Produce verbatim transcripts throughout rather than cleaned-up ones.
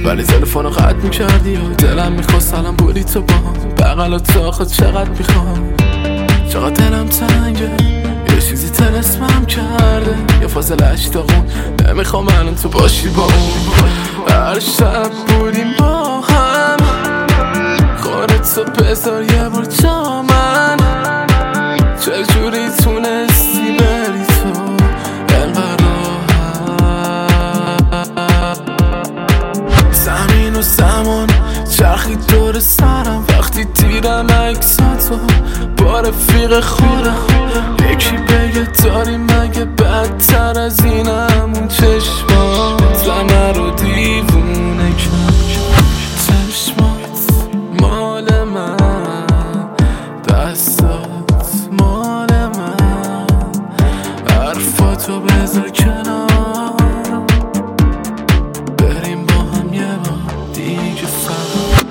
ولی تلفنو قطع میکردی و دلم میخواست الان بودی تو با هم بغل و تا خود چقدر میخوام، چقدر دلم تنگه، یه چیزی تلسمم کرده، یه فاصله اشتاقون نمیخوام الان تو باشی با اون. هر شب بودیم با هم، خودتو بذار یه بار جا من، چجوری تونستی بری تو انقدر راحت. زمین و زمان چرخید دور سرم وقتی دیدم عکساتو با رفیق خودم، یکی بگه داری مگه بدتر از اینم، اون چشمات همه رو دیوونه کرد، چشمات مال من، دستات مال من، حرفاتو بذار کنار، بریم با هم یه بار دیگه فقط.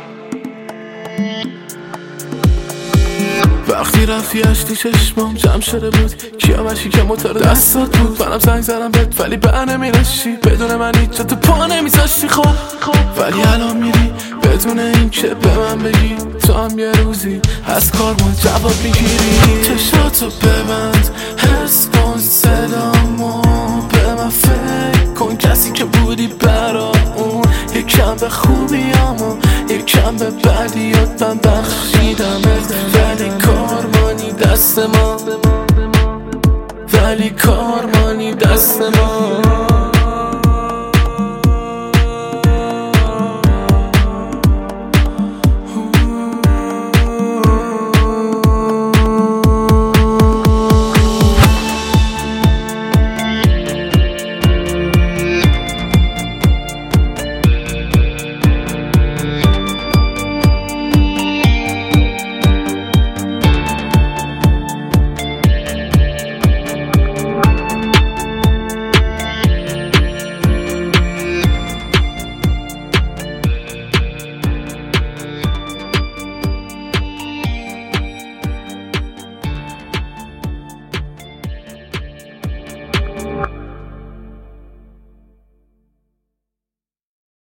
وقتی رفتی اشتی چشمام جمع شده بود، کیامشی که موتور دستات بود، منم زنگ زدم بهت ولی بر نمیرشی، بدون من هیچ جا تو پا نمیذاشتی. خب ولی الان میری بدون این که به من بگی تو هم یه روزی از کار ما جواب میگیری. چشاتو ببند حس کن صدامو، به من فکر کن کسی که بودی برا اون، یکم به خوبیامو یکم به بدیات من بخشیدمت، ولی کارمانی دست ما، ولی کارمانی دست ما.